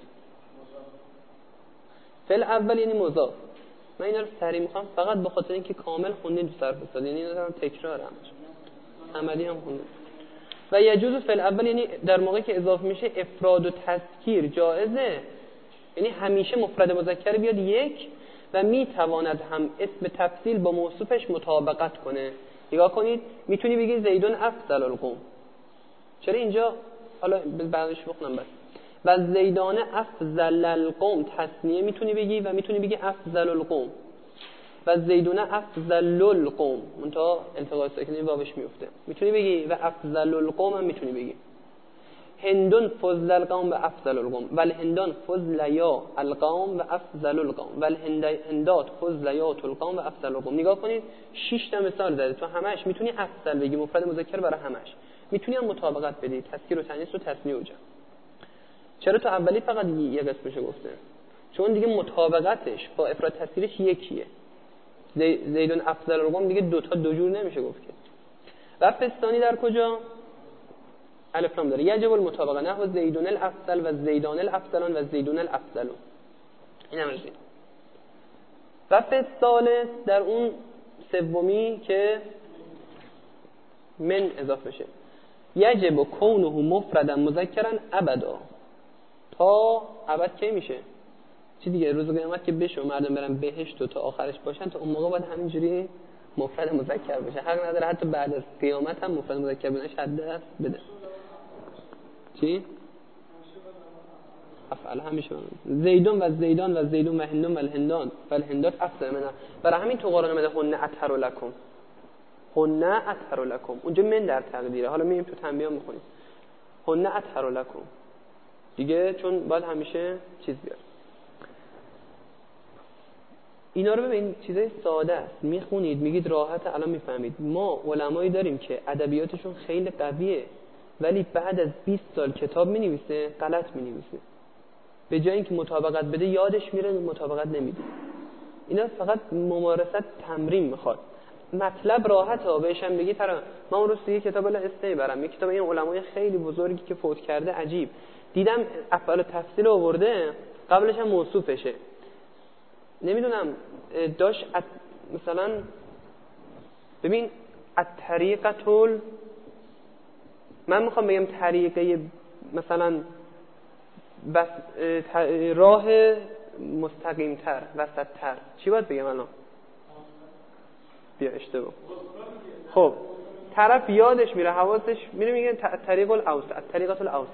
فی الاول یعنی مضاف. من اینا رو سریع میخوام فقط به خاطر اینکه کامل خوندین تو صرف استاد، یعنی اینا دارم تکرار همش عملی هم خوندین. و یجوز فی الاول یعنی در موقعی که اضافه میشه افراد و تذکیر جایزه، یعنی همیشه مفرد مذکر بیاد یک و میتواند هم اسم تفضیل با موصوفش مطابقت کنه. نگاه کنید، میتونی بگی زیدون افضل القوم. چرا اینجا حالا بعدش بخونم بس. و زیدان افضل القوم تثنیه میتونی بگی و میتونی بگی افضل القوم. و زیدون افضل القوم منتها التقاء ساکنین واوش میفته. میتونی بگی و افضل القوم هم میتونی بگی. هندون فضل القوم و افضل القوم و الهندان فضل یا القوم و افضل القوم و الهندات فضل یا القوم و افضل القوم. نگاه کنید شش تا مثال زده، تو همش میتونی افضل بگی، مفرد مذکر برای همش. میتونی هم مطابقت بدی، تذکیر و تانیث و تثنیه و جمع. چرا تو اولی فقط یه قسمشو گفته؟ چون دیگه مطابقتش با افراد تذکیرش یکیه. زیدون افضل القوم دیگه دو تا دو جور نمیشه گفت که. و فستانی در کجا؟ الف لام داره. یجب المطابقه نحو زیدون الافضل و زیدان الافضلان و زیدون الافضلون. این هم رسید. و فستالس در اون سومی که من اضافه شه. یجب کونه مفردا مذکرا ابدا، تا ابد کی میشه؟ چی دیگه؟ روز قیامت که بشه و مردم برن بهشت و تا آخرش باشن، تا اون موقع باید همینجوری مفرد مذکر باشه. حق نداره حتی بعد از قیامت هم مفرد مذکر بنش حد دست بده. چی؟ افعال همیشه زیدون و زیدان و زیدون و هندون و الهندان و الهندات افضل منه. برای همین تو قرآن اومده هن اطهر لکم، هن اطهر لکم. اونجا من در تقدیره. حالا میریم تو تنبیه میخونیم هن اطهر لکم دیگه، چون باید همیشه چیز بیاد. اینا رو ببین چیزای ساده است، میخونید میگید راحت، الان میفهمید. ما علمایی داریم که ادبیاتشون خیلی قویه ولی بعد از بیست سال کتاب مینویسه غلط مینویسه، به جای اینکه مطابقت بده یادش میره مطابقت نمیده. اینا فقط ممارست تمرین میخواد. مطلب راحته، بهشم بگی ترا من اون روز دیگه کتاب الاستی برام، یک کتاب این علمای خیلی بزرگی که فوت کرده عجیب دیدم افعال تفصیل آورده، قبلش هم موصوفشه. نمیدونم داش ات... مثلا ببین الطریقه، من میخوام بگم طریقه مثلا بس راه مستقیم تر وسط تر، چی باید بگم الان؟ بیا اشتباه. خب طرف یادش میره حواسش میره میگه طریق الاوسط، طریقه الاوسط.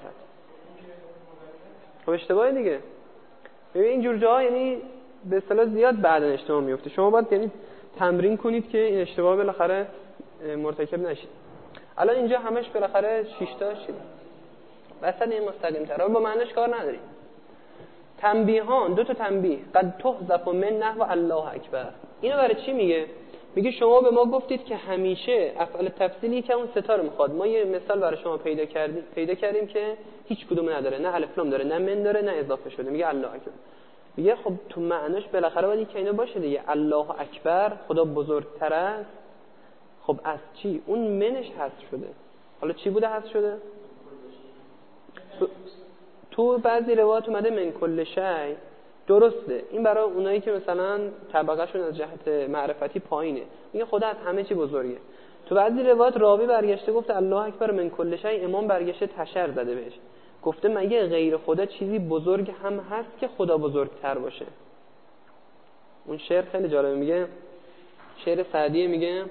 خب اشتباهه دیگه. ببین اینجور جاها یعنی به اصطلاح زیاد بعدن اشتباه میفته. شما باید یعنی تمرین کنید که این اشتباه بالاخره مرتکب نشید. الان اینجا همش بالاخره شش تا شد. وسط این مستقیم تر با معنیش کار نداریم. تنبیهان، دو تا تنبیه. قد تحذف من نحو الله اکبر. اینو برای چی میگه؟ میگه شما به ما گفتید که همیشه افعال تفصیلی که اون ستا رو میخواد. ما یه مثال برای شما پیدا کردیم پیدا کردیم که هیچ کدوم نداره، نه الف لام داره، نه من داره، نه اضافه شده. میگه الله اکبر. میگه خب تو معنیش بالاخره باید که اینا باشه دیگه. الله اکبر، خدا بزرگتر است. خب از چی؟ اون منش حذف شده. حالا چی بوده حذف شده؟ تو, تو بعضی روایات اومده من کل شی. درسته، این برای اونایی که مثلا طبقه شون از جهت معرفتی پایینه، میگه خدا از همه چی بزرگه. تو بعضی روایات راوی برگشته گفته الله اکبر من کل شی، امام برگشته تشر زده بهش، گفته مگه غیر خدا چیزی بزرگ هم هست که خدا بزرگتر باشه؟ اون شعر خیلی جالبه، میگه شعر سعدی، میگه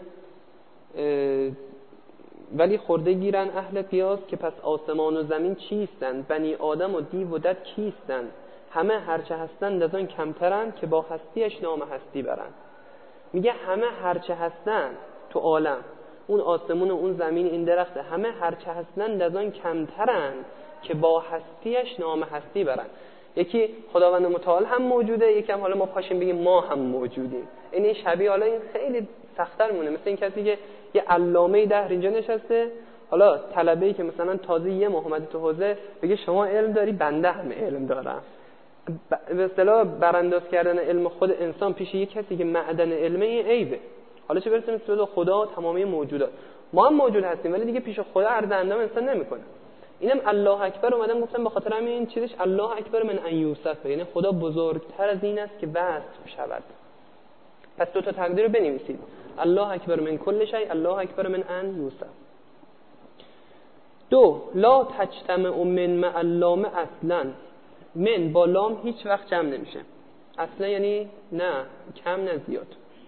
ولی خورده گیرن اهل قیاس که پس آسمان و زمین چیستند، بنی آدم و دیو و دد کیستند، همه هرچه هستند از آن کمترند که با هستیش نام هستی برند. میگه همه هرچه هستند تو عالم، اون آسمون و اون زمین این درخت، همه هرچه هستند از آن کمترند که با هستیش نام هستی برند. یکی خداوند متعال هم موجوده، یکی هم حالا ما پاشیم بگیم ما هم موجودیم. این شبیه حالا این خیلی سخت‌تر مونه، مثل این کسی که یه علامه دهر اینجا نشسته، حالا طلبه‌ای که مثلا تازه یه محمد تو حوزه بگه شما علم داری، بنده هم علم دارم. به اصطلاح برانداز کردن علم خود انسان پیش یه کسی که معدن علمه این عیبه. حالا چه برسه مثل خدا تمامی موجودات. ما هم موجود هستیم ولی دیگه پیش خدا عرض اندام انسان نمی‌کنه. اینم الله اکبر اومدن گفتن به خاطر همین چیزش الله اکبر من ان یوسف، یعنی خدا بزرگتر از این است که وصف شود. پس دو تا تقدیر رو بنویسید، الله اکبر من کل شی، الله اکبر من ان یوسف. دو، لا تجتمع من مع اللام اصلا. من با لام هیچ وقت جمع نمیشه. اصلا یعنی نه کم نه زیاد.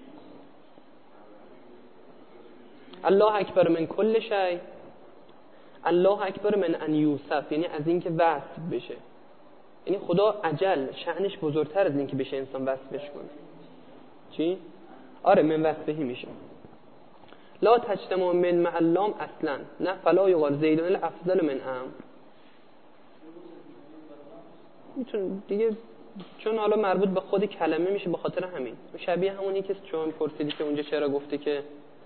الله اکبر من کل شی، الله اکبر من ان یوسف، یعنی از این که وصف بشه. یعنی خدا عجل شأنش بزرگتر از این که بشه انسان وصفش کنه. چی؟ آره من وصفهی میشه. لا تجتمع من مع اللام اصلا، نه فلا یقال زیدون الافضل من امر. میتون دیگه چون حالا مربوط به خود کلمه میشه، به خاطر همین شبیه همونی که چون پرسیدی که اونجا چرا گفته که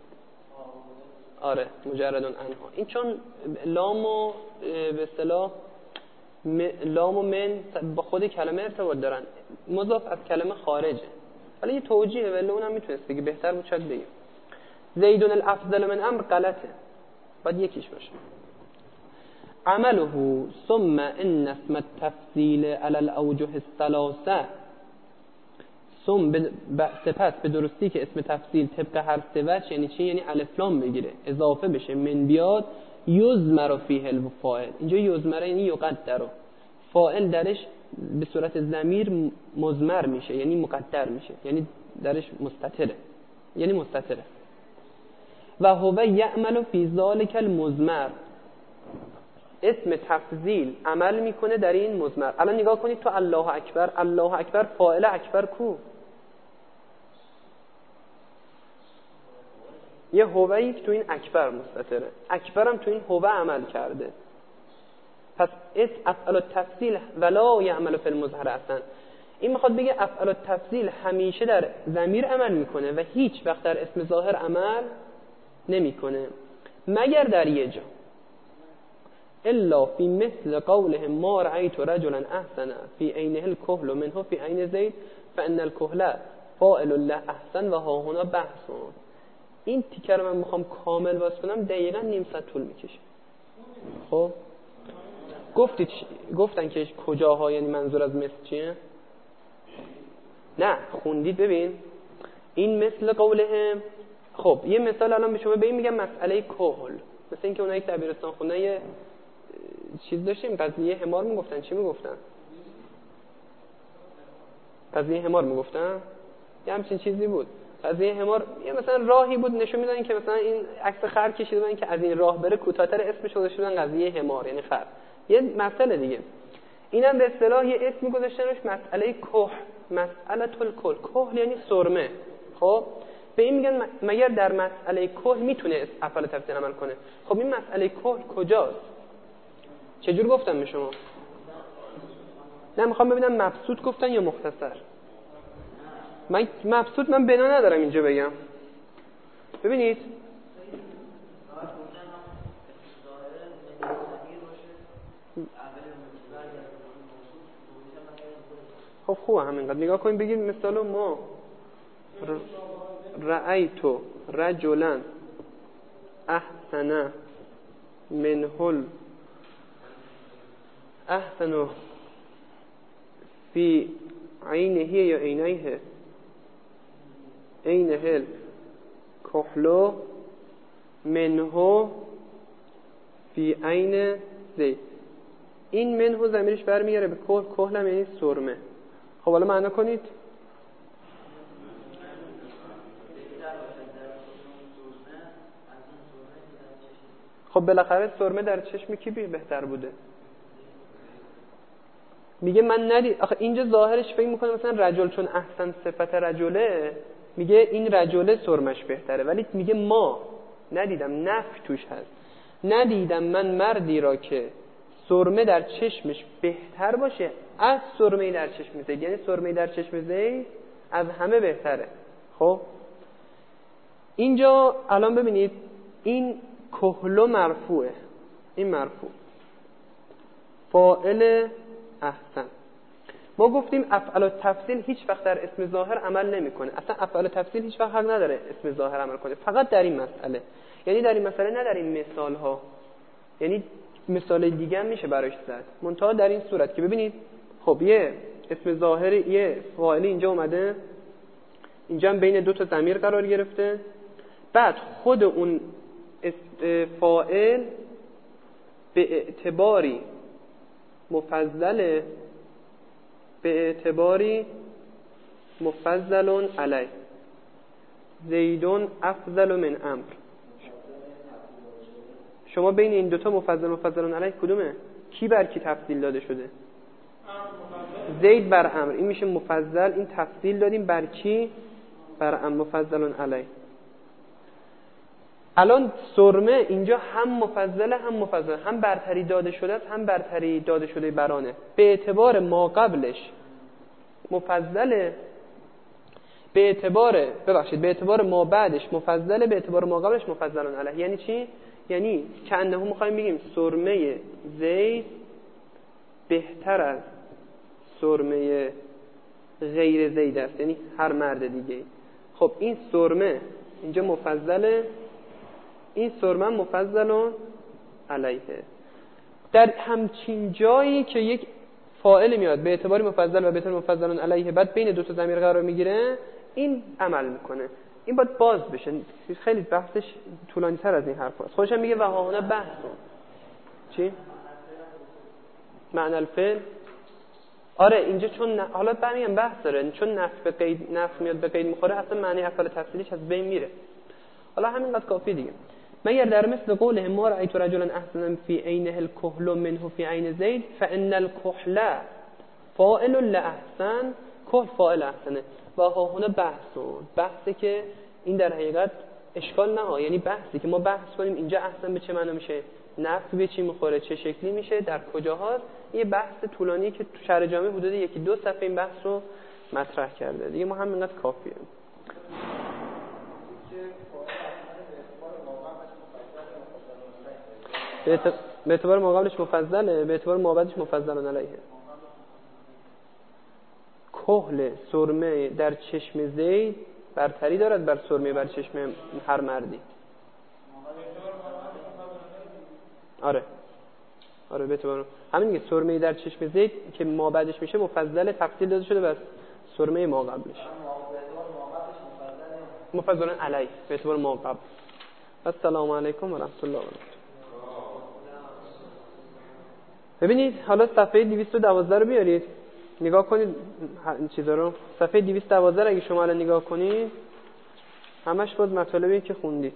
آره مجردون انها، این چون لام و به اصطلاح لام و من با خود کلمه ارتباط دارن، مضاف از کلمه خارجه، ولی یه توجیه ولی اونم میتونست بگی بهتر بود شاید بگیم زیدون الافضل من امر غلطه، باید یکیش باشه. عمله ثم ان اسم التفضیل على الاوجه الثلاثه ثم ب... ب... سپس به درستی که اسم تفضیل طبق هر سه وجه یعنی چی؟ یعنی الف لام بگیره اضافه بشه من بیاد یزمر فیه الفاعل. اینجا یزمر یعنی یقدر، فاعل درش به صورت ضمیر مضمر میشه یعنی مقدر میشه یعنی درش مستتره یعنی مستتره. و هو یعمل فی ذلک المضمر، اسم تفضیل عمل میکنه در این مضمر. الان نگاه کنید تو الله اکبر، الله اکبر فاعل اکبر کو؟ یه هوایی که تو این اکبر مستتره، اکبرم تو این هو عمل کرده. پس اسم افعال التفضیل ولا یعمل فی المظهر اصلا، این میخواد بگه افعال التفضیل همیشه در ضمیر عمل میکنه و هیچ وقت در اسم ظاهر عمل نمیکنه مگر در یه جا، الا فی مثل قولهم ما رأیت رجلا احسن فی عینه الکحل منه فی عین زید فان الکحل فاعل له احسن و ها هنا بحث. این تیکه رو من میخوام کامل باز کنم دقیقاً نیم ساعت طول میکشه. خب گفتید گفتن که کجاها یعنی منظور از مثل چیه؟ نه خوندید ببین این مثل قولهم. خب یه مثال الان به شما به این میگم مسئله کحل، مثل اینکه اونایی که دبیرستان خوندن یه چیز داشتیم قضیه حمار میگفتن. چی میگفتن؟ قضیه حمار میگفتن یه همچین چیزی بود. قضیه حمار یه مثلا راهی بود نشون میدن که مثلا این عکس خر کشیده بودن که از این راه بره کوتاه‌تر، اسمش رو گذاشته بودن قضیه حمار یعنی خر. یه مسئله دیگه اینم به اصطلاح یه اسمی گذاشتن روش مسئله کحل، مسئله الکحل. کحل یعنی سرمه. خب به این میگن مگر در مسئله کحل میتونه افعال تفضیل عمل کنه. خب این مسئله کحل کجاست؟ چجور گفتم به شما؟ نه میخوام ببینم مبسوط گفتن یا مختصر. من مبسوط من بنا ندارم اینجا بگم. ببینید خب خوبه همینقدر نگاه کنیم بگید مثلا ما رأیتو رجلا احسن منه احسن فی عینه یا عینیه عینه کحلو منه فی عین زید. این منه ضمیرش برمیگره به کحل، کحل هم یعنی سرمه. خب حالا معنا کنید. خب بالاخره سرمه در چشم کی بهتر بوده؟ میگه من ندید. آخه اینجا ظاهرش فکر میکنه مثلا رجل چون احسن صفت رجله میگه این رجله سرمش بهتره، ولی میگه ما ندیدم، نفی توش هست. ندیدم من مردی را که سرمه در چشمش بهتر باشه از سرمه در چشم زید، یعنی سرمه در چشم زید از همه بهتره. خب اینجا الان ببینید این کحلو مرفوعه، این مرفوع فاعل احسن. ما گفتیم افعال التفضیل هیچ وقت در اسم ظاهر عمل نمیکنه. اصلا افعال التفضیل هیچ وقت حق نداره اسم ظاهر عمل کنه، فقط در این مسئله. یعنی در این مسئله نه در این مثال ها، یعنی مثال دیگه هم میشه براش زد، منتها در این صورت که ببینید خب یه اسم ظاهر یه فاعلی اینجا اومده، اینجا هم بین دو تا ضمیر قرار گرفته، بعد خود اون فاعل به اعتباری مفضل به اعتباری مفضل علی زیدون افضل من امر. شما بین این دوتا مفضل مفضل علی کدومه؟ کی بر کی تفضیل داده شده؟ زید بر امر. این میشه مفضل، این تفضیل دادیم بر کی؟ بر امر مفضل علی. الان سرمه اینجا هم مفضل هم مفضل، هم برتری داده شده است هم برتری داده شده برانه. به اعتبار ما قبلش مفضله، به اعتبار ببخشید به اعتبار ما بعدش مفضله، به اعتبار ما قبلش مفضلون علیه. یعنی چی؟ یعنی که انه میخوایم بگیم سرمه زید بهتر از سرمه غیر زید است، یعنی هر مرد دیگه. خب این سرمه اینجا مفضله، این سرمه مفضلون علیه. در همچین جایی که یک فاعل میاد به اعتبار مفضل و به اعتبار مفضل علیه، بعد بین دو تا ضمیر قرار میگیره، این عمل میکنه. این باید باز بشه. خیلی بحثش طولانی تر از این حرف هست. خودش هم میگه و ها هنا بحث. چی؟ معنی الفعل. آره اینجا چون ن... حالا برمیگم بحث داره، چون نصب به قید نصب میاد به قید میخوره، اصلا معنی افعال تفصیلیش از بین میره. حالا همینقدر کافی دیگه. مگر در مثل قوله ما رأیت رجلا احسن فی عینه الکحل منه فی عین زید فان الکحل فاعل لاحسن، کحل فاعل احسنه و ها هنا بحثون. بحثی که این در حقیقت اشکال نه، یعنی بحثی که ما بحث کنیم اینجا احسن به چه معنا میشه، نفع به چی میخوره، چه شکلی میشه، در کجاها. یه بحث طولانی که تو شرح جامع حدود یکی دو صفحه این بحث رو مطرح کرده دیگه. ما همینقدر کافیه. به اعتبار مقابلش مفضله، به اعتبار مابعدش مفضل علیه. کحل سرمه در چشم زید برتری دارد بر سرمه بر چشم هر مردی. آره آره به اعتبار همین دیگه، سرمه در چشم زید که مابعدش میشه مفضل، تفصیل داده شده بر سرمه ما قبلش مفضل علیه به اعتبار ما قبل. السلام علیکم و رحمت الله و برکاته. ببینید حالا صفحه دویست و دوازده رو بیارید نگاه کنید این چیزا رو. صفحه دویست و دوازده اگه شما الان نگاه کنید همش باز مطالبی که خوندید.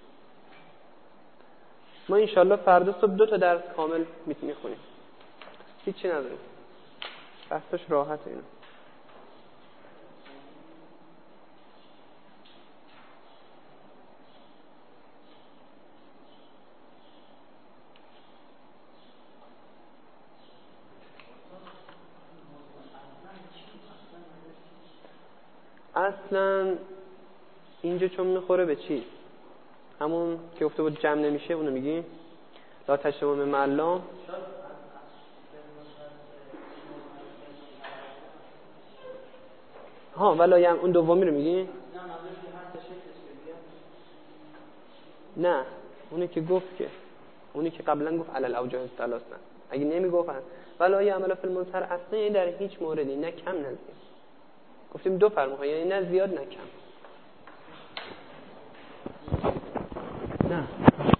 ما انشالله فردا صبح دو تا درس کامل میخونیم، هیچی نداریم، بحثش راحت اینا. اصلا اینجا چون میخوره به چی؟ همون که گفته بود جمع نمیشه، اونو میگی لا تشتمون به معلم. ها ولی هم اون دومی رو میگی؟ نه اونی که گفت که اونی که قبلا گفت علل اوجه الثلاث، نه اگه نمیگفت ولی عمل فی المنصر اصلا یعنی در هیچ موردی نه کم نه زیاد. گفتیم دو فرموها، یعنی نه زیاد نه کم. نه